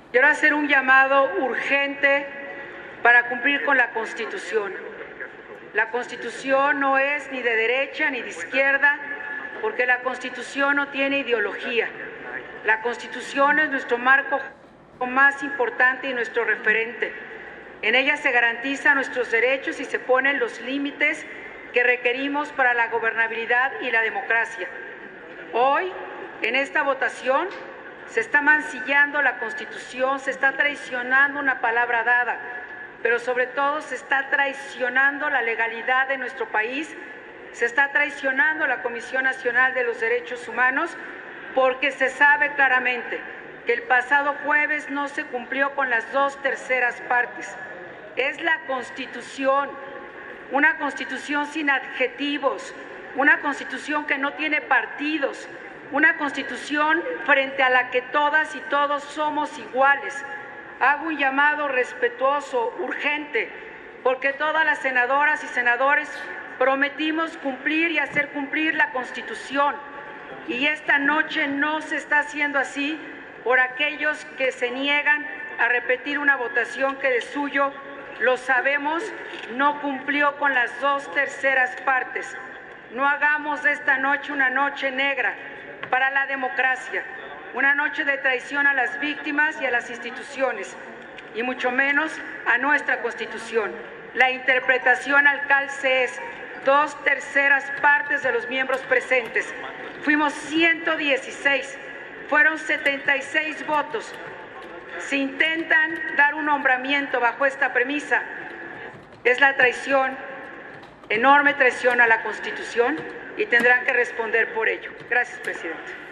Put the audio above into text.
Quiero hacer un llamado urgente para cumplir con la Constitución. La Constitución no es ni de derecha ni de izquierda, porque la Constitución no tiene ideología. La Constitución es nuestro marco más importante y nuestro referente. En ella se garantizan nuestros derechos y se ponen los límites que requerimos para la gobernabilidad y la democracia. Hoy, en esta votación, se está mancillando la Constitución, se está traicionando una palabra dada, pero sobre todo se está traicionando la legalidad de nuestro país, se está traicionando la Comisión Nacional de los Derechos Humanos, porque se sabe claramente que el pasado jueves no se cumplió con las 2/3 partes. Es la Constitución, una Constitución sin adjetivos, una Constitución que no tiene partidos, una Constitución frente a la que todas y todos somos iguales. Hago un llamado respetuoso, urgente, porque todas las senadoras y senadores prometimos cumplir y hacer cumplir la Constitución, y esta noche no se está haciendo así por aquellos que se niegan a repetir una votación que de suyo, lo sabemos, no cumplió con las 2/3 partes. No hagamos de esta noche una noche negra para la democracia, una noche de traición a las víctimas y a las instituciones, y mucho menos a nuestra Constitución. La interpretación al calce es 2/3 partes de los miembros presentes. Fuimos 116, fueron 76 votos. Si intentan dar un nombramiento bajo esta premisa, es la traición, enorme traición a la Constitución, y tendrán que responder por ello. Gracias, presidente.